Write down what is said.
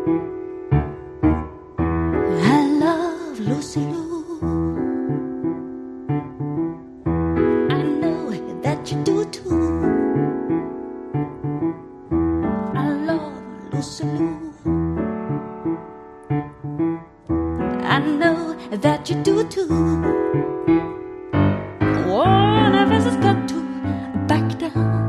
I love Lucy Lou. I know that you do too. I love Lucy Lou. I know that you do too. One of us has got to back down.